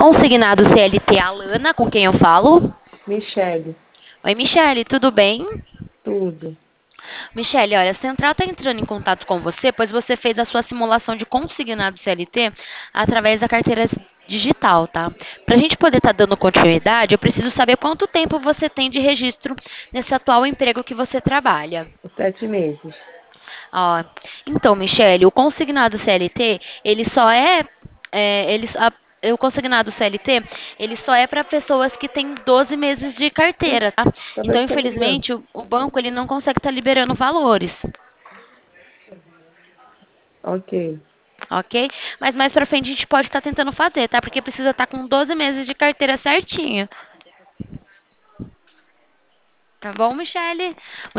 Consignado CLT Alana, com quem eu falo? Michele, Oi, Michele, tudo bem? tudo. Michele, olha, a Central está entrando em contato com você, pois você fez a sua simulação de consignado CLT através da carteira digital, tá? Para a gente poder estar dando continuidade, eu preciso saber quanto tempo você tem de registro nesse atual emprego que você trabalha. 7 meses. Ó, então, Michele, o consignado CLT, ele só o consignado CLT, ele só é para pessoas que têm 12 meses de carteira, tá? Talvez Então, você tá ligando. infelizmente, o banco ele não consegue estar liberando valores, Ok. ok? Mas mais pra frente a gente pode estar tentando fazer, tá? Porque precisa estar com 12 meses de carteira certinho. Tá bom, Michele?